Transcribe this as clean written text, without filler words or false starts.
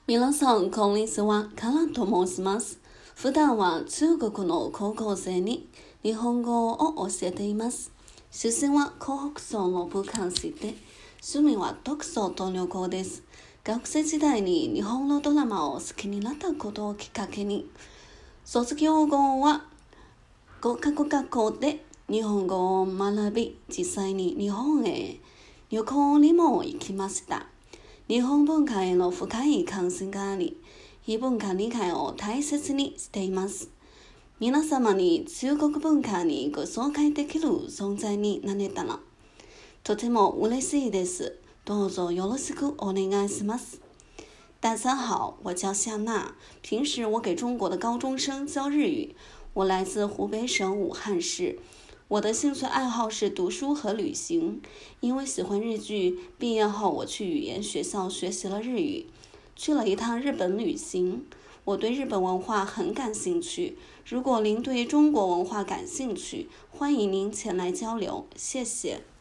皆さんこんにちは、カラと申します。普段は中国の高校生に日本語を教えています。出身は河北省の武漢市で、趣味は読書と旅行です。学生時代に日本のドラマを好きになったことをきっかけに、卒業後は語学学校で日本語を学び、実際に日本へ旅行にも行きました。日本文化への深い関心があり、異文化理解を大切にしています。皆様に中国文化にご紹介できる存在になれたら、とても嬉しいです。どうぞよろしくお願いします。大家好，我叫夏娜，平时我给中国的高中生教日语。我来自湖北省武汉市。我的兴趣爱好是读书和旅行，因为喜欢日剧，毕业后我去语言学校学习了日语，去了一趟日本旅行。我对日本文化很感兴趣，如果您对中国文化感兴趣，欢迎您前来交流，谢谢。